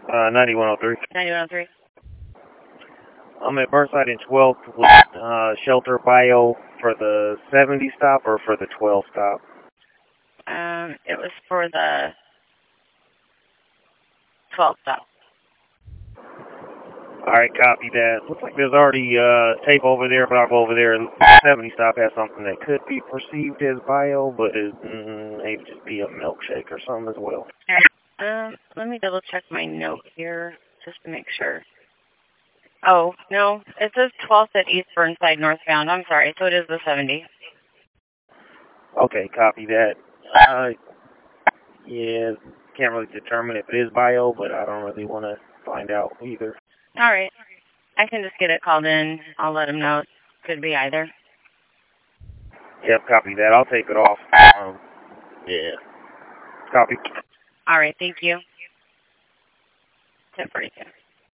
9103. 9103. I'm at Burnside and 12th with Shelter Bio for the 70 stop or for the 12 stop? It was for the 12 stop. Alright, copy that. Looks like there's already tape over there, but I'll go over there. 70 stop has something that could be perceived as bio, but it may just be a milkshake or something as well. Let me double check my note here just to make sure. Oh, no, it says 12th at East Burnside northbound. I'm sorry, so it is the 70. Okay, copy that. Yeah, can't really determine if it is bio, but I don't really want to find out either. All right. I can just get it called in. I'll let him know. It could be either. Yep, copy that. I'll take it off. Yeah. Copy. All right, thank you. 10:42.